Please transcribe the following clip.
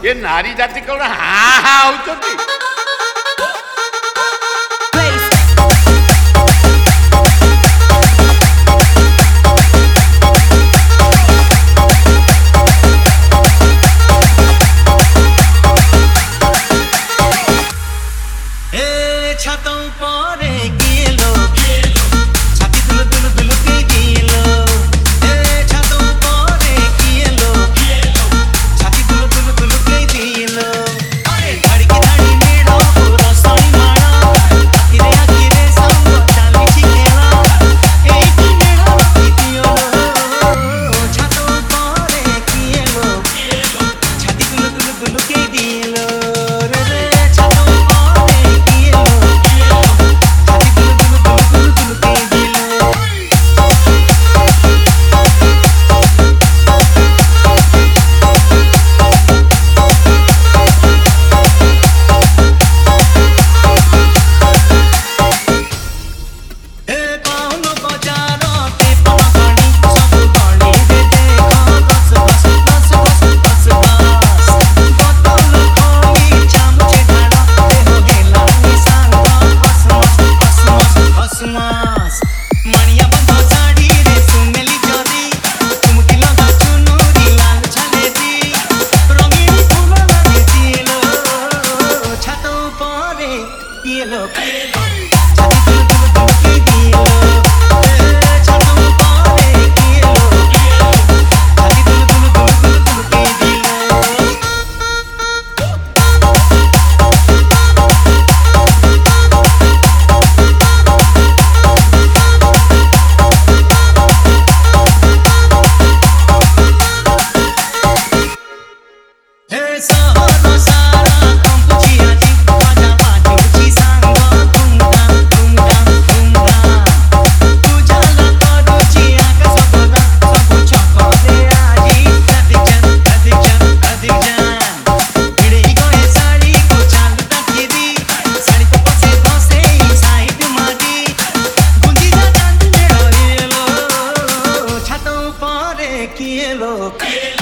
ए नारी जाति कौन हाँ हाँ होचती छातों पर किए लोग छाती दुल दुल दुल के दिए लोग छातों पर किए लोग छाती दुल दुल दुल के दिए लोग धड़ की धड़ी मेरा पूरा साई मारा आखिरे आखिरे सब चाली चिकेला एक मेरा दियो छातों पर किए लोग छाती दुल दुल दुल के दिए लोग ये लोग किए लोग